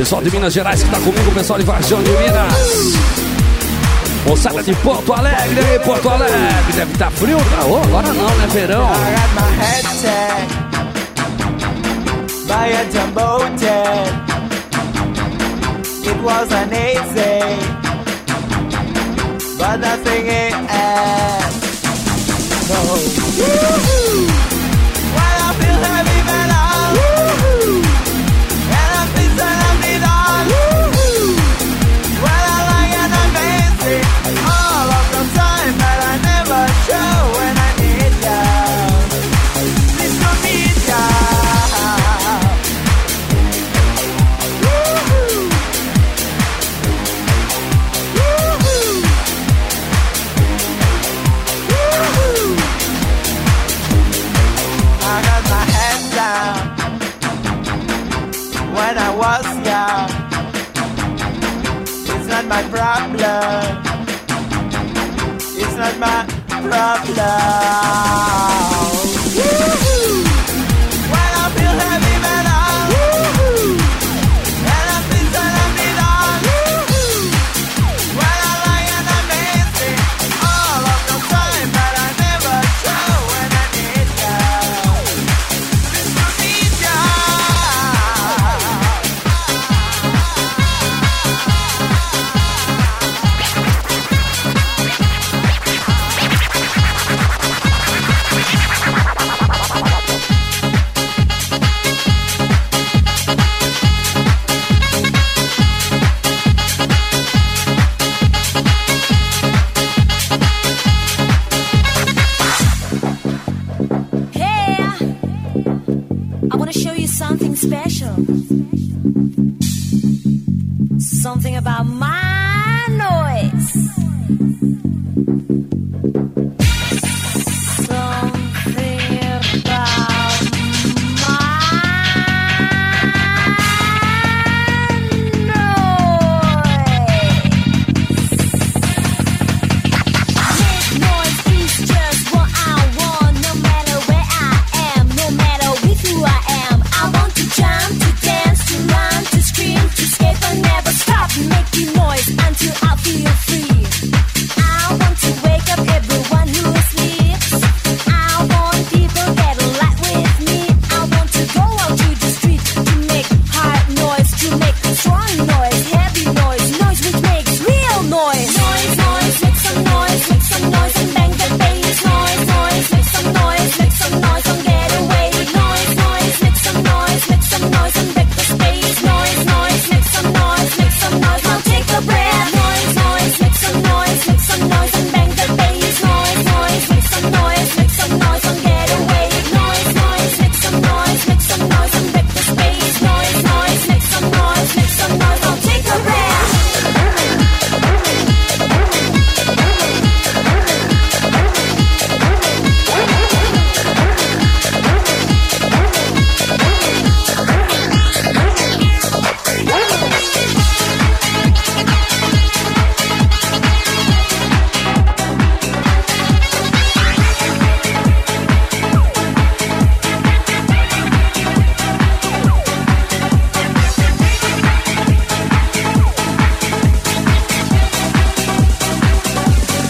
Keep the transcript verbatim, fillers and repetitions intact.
Pessoal de Minas Gerais que tá comigo, o pessoal de Varjão de Minas. Moçada de Porto Alegre, aí, Porto Alegre. Deve estar frio, tá? Oh, agora não, né, verão? By a jumbo jet, it wasn't easy, but nothing it ends. No. Woo-hoo. When I feel heavy metal, woo-hoo. And I feel that I'm the dog, woo-hoo. Well, I like and I'm busy all of the time, but I never show when I need ya. Please don't need ya. When I was young, it's not my problem. It's not my problem. Woo-hoo. When I feel heavy metal, woo-hoo. And I feel that I'm the dog, woo-hoo. When I lie and I'm missing all of the time, but I never show when I need ya. Just to need ya. Special. Something about my noise.